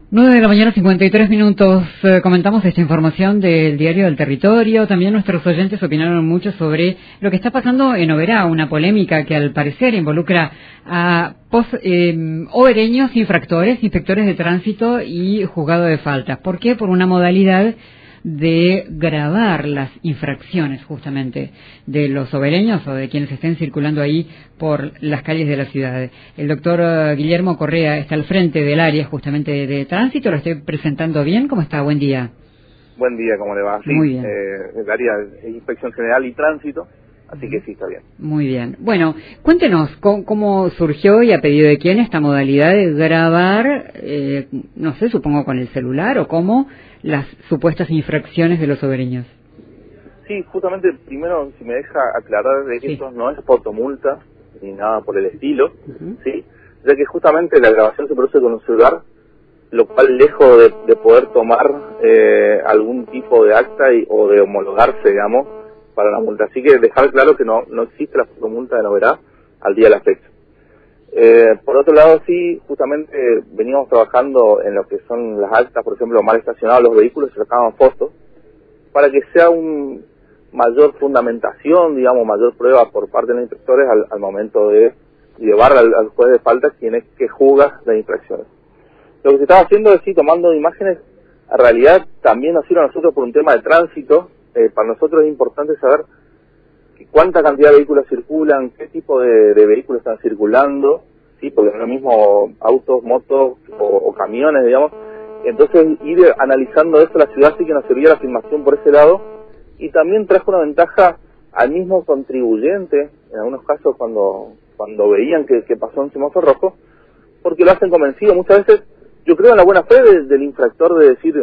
9 de la mañana, 53 minutos. Comentamos esta información del Diario del Territorio. También nuestros oyentes opinaron mucho sobre lo que está pasando en Oberá, una polémica que al parecer involucra a obereños infractores, inspectores de tránsito y juzgado de faltas. ¿Por qué? Por una modalidad de grabar las infracciones justamente de los obereños o de quienes estén circulando ahí por las calles de la ciudad. El doctor Guillermo Correa está al frente del área justamente de tránsito. Lo estoy presentando bien. ¿Cómo está? Buen día. Buen día, ¿cómo le va? Sí, muy bien. El área de Inspección General y Tránsito, así que sí, está bien. Muy bien. Bueno, cuéntenos cómo surgió y a pedido de quién esta modalidad de grabar, no sé, supongo con el celular o cómo, las supuestas infracciones de los obereños. Sí, justamente, primero, si me deja aclarar de que esto no es fotomulta ni nada por el estilo, ¿sí? Ya que justamente la grabación se produce con un celular, lo cual lejos de poder tomar algún tipo de acta o de homologarse, digamos, para la multa. Así que dejar claro que no existe la fotomulta de Oberá al día de la fecha. Por otro lado, sí, justamente veníamos trabajando en lo que son las actas, por ejemplo, mal estacionados los vehículos, se sacaban fotos, para que sea un mayor fundamentación, digamos, mayor prueba por parte de los inspectores al momento de llevar al juez de falta quien es que juzga las infracciones. Lo que se estaba haciendo es, sí, tomando imágenes, en realidad también nos sirve a nosotros por un tema de tránsito. Para nosotros es importante saber cuánta cantidad de vehículos circulan, qué tipo de vehículos están circulando, sí, porque no es lo mismo autos, motos o camiones, digamos. Entonces ir analizando esto, la ciudad sí que nos servía la filmación por ese lado, y también trajo una ventaja al mismo contribuyente, en algunos casos cuando veían que pasó un semáforo rojo, porque lo hacen convencido. Muchas veces yo creo en la buena fe del infractor de decir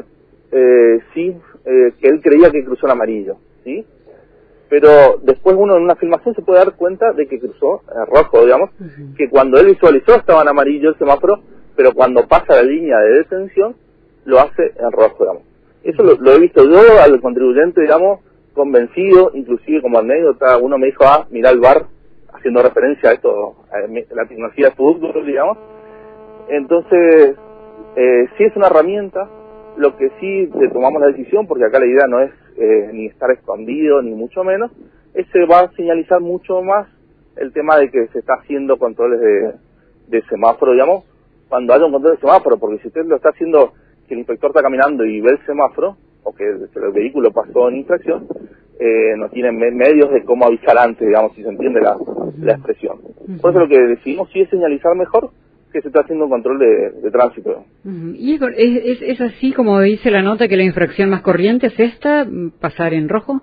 que él creía que cruzó en amarillo, ¿sí? Pero después uno en una filmación se puede dar cuenta de que cruzó en rojo, digamos, que cuando él visualizó estaba en amarillo el semáforo, pero cuando pasa la línea de detención lo hace en rojo, digamos. Eso lo he visto yo al contribuyente, digamos, convencido, inclusive como anécdota, uno me dijo, mirá el VAR, haciendo referencia a esto, a la tecnología de fútbol, digamos. Entonces, sí es una herramienta. Lo que sí tomamos la decisión, porque acá la idea no es ni estar escondido, ni mucho menos, se va a señalizar mucho más el tema de que se está haciendo controles de semáforo, digamos, cuando haya un control de semáforo, porque si usted lo está haciendo, que el inspector está caminando y ve el semáforo, o que el vehículo pasó en infracción, no tienen medios de cómo avisar antes, digamos, si se entiende la expresión. Por eso lo que decidimos sí es señalizar mejor que se está haciendo un control de tránsito. ¿Y es así como dice la nota, que la infracción más corriente es esta, pasar en rojo?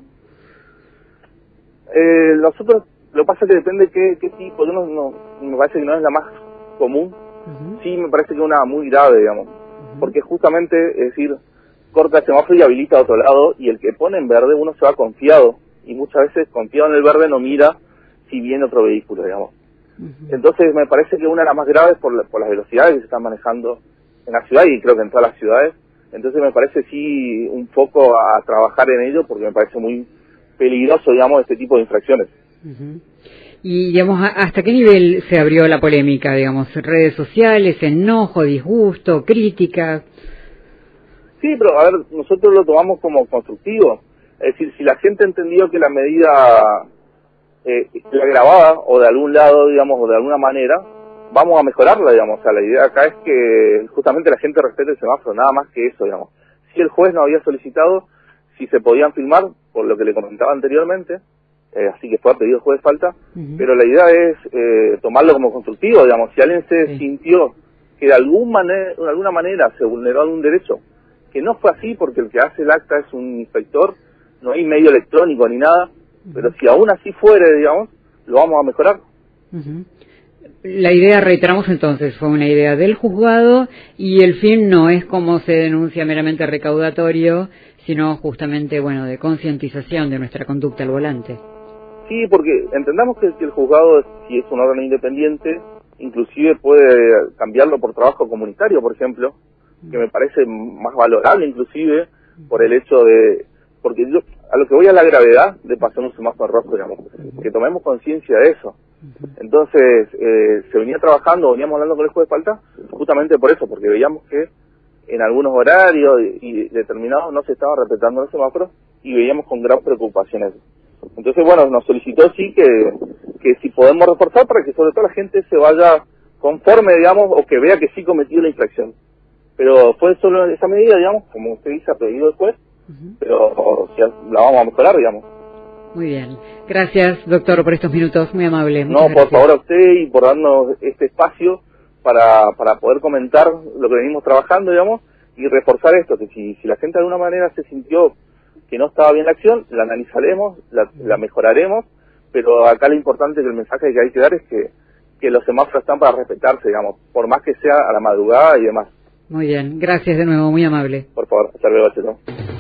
Nosotros, lo que pasa es que depende qué tipo. Yo no me parece que no es la más común. Sí me parece que es una muy grave, digamos, porque justamente, es decir, corta el semáforo y habilita a otro lado, y el que pone en verde uno se va confiado, y muchas veces confiado en el verde no mira si viene otro vehículo, digamos. Entonces me parece que una de las más graves por las velocidades que se están manejando en la ciudad, y creo que en todas las ciudades. Entonces me parece sí un foco a trabajar en ello, porque me parece muy peligroso, digamos, este tipo de infracciones. Y, digamos, ¿hasta qué nivel se abrió la polémica, digamos? ¿Redes sociales, enojo, disgusto, crítica? Sí, pero a ver, nosotros lo tomamos como constructivo. Es decir, si la gente entendió que la medida la grabada, o de algún lado, digamos, o de alguna manera, vamos a mejorarla, digamos. O sea, la idea acá es que justamente la gente respete el semáforo, nada más que eso, digamos. Si el juez no había solicitado si se podían filmar, por lo que le comentaba anteriormente, así que fue a pedido juez de falta, pero la idea es tomarlo como constructivo, digamos. Si alguien se sintió que de alguna manera se vulneró algún derecho, que no fue así, porque el que hace el acta es un inspector, no hay medio electrónico ni nada, pero si aún así fuere, digamos, lo vamos a mejorar. La idea, reiteramos entonces, fue una idea del juzgado, y el fin no es, como se denuncia, meramente recaudatorio, sino justamente, bueno, de concientización de nuestra conducta al volante. Sí, porque entendamos que el juzgado, si es un órgano independiente, inclusive puede cambiarlo por trabajo comunitario, por ejemplo, que me parece más valorable inclusive, por el hecho de... Porque yo, a lo que voy a la gravedad de pasar un semáforo rojo, digamos, que tomemos conciencia de eso. Entonces, se venía trabajando, veníamos hablando con el juez de falta, justamente por eso, porque veíamos que en algunos horarios y determinados no se estaba respetando el semáforo y veíamos con gran preocupación eso. Entonces, bueno, nos solicitó sí que si podemos reforzar para que sobre todo la gente se vaya conforme, digamos, o que vea que sí cometió la infracción. Pero fue solo esa medida, digamos, como usted dice, a pedido del juez, pero ya la vamos a mejorar, digamos. Muy bien. Gracias, doctor, por estos minutos. Muy amable. No, por favor a usted y por darnos este espacio para poder comentar lo que venimos trabajando, digamos, y reforzar esto, que si la gente de alguna manera se sintió que no estaba bien la acción, la analizaremos, la mejoraremos, pero acá lo importante que el mensaje que hay que dar es que los semáforos están para respetarse, digamos, por más que sea a la madrugada y demás. Muy bien. Gracias de nuevo. Muy amable. Por favor, hasta luego, Cheto.